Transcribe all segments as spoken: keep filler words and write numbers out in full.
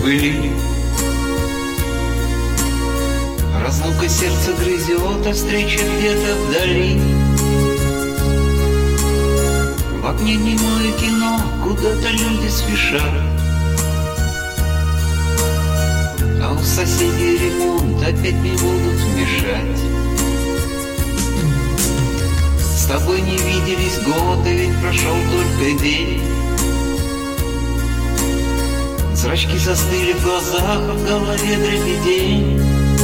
были. Разлука сердце грызет, а встреча где-то вдали. В окне немое кино, куда-то люди спешат, а у соседей ремонт, опять не будут мешать. С тобой не виделись годы, ведь прошел только день. Зрачки застыли в глазах, а в голове дребедень.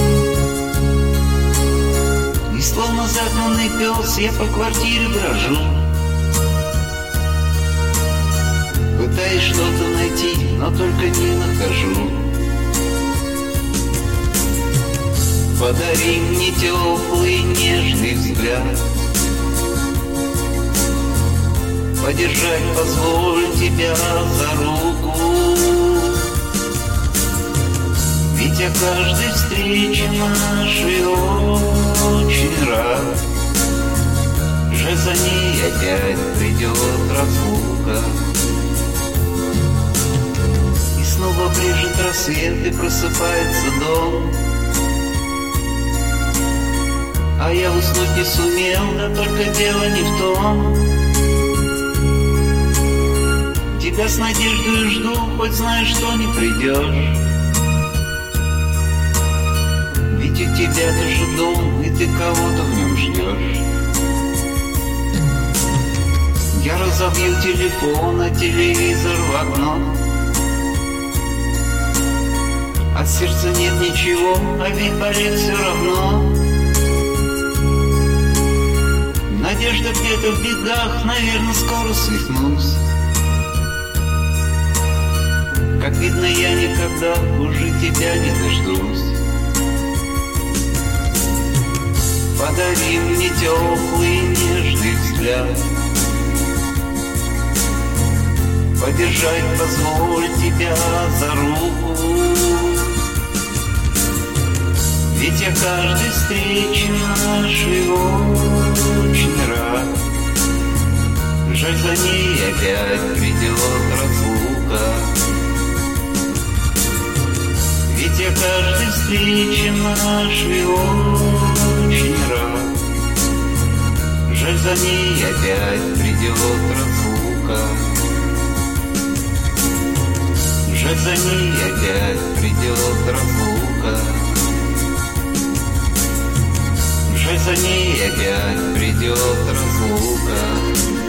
И словно загнанный пес я по квартире брожу, пытаюсь что-то найти, но только не нахожу. Подари мне теплый нежный взгляд, подержать позволь тебя за руку. Ведь я каждой встрече нашей очень рад. Жаль, за ней опять придет разлука. И снова брежет рассвет, и просыпается дом. А я уснуть не сумел, да только дело не в том. Тебя с надеждой жду, хоть знаешь, что не придешь. Ведь у тебя тоже дом, и ты кого-то в нем ждешь. Я разобью телефон, а телевизор в окно. От сердца нет ничего, а ведь болит все равно. Надежда где-то в бегах, наверное, скоро свихнусь. Как видно, я никогда уже тебя не дождусь. Подари мне теплый нежный взгляд, подержать позволь тебя за руку. Ведь я каждой встрече нашей очень рад. Жаль, за ней опять придет разлука. Ведь я каждой встрече нашей очень рад. Жаль, за ней опять придет разлука. Жаль, за ней опять придет разлука. Жаль, за ней опять придет разлука.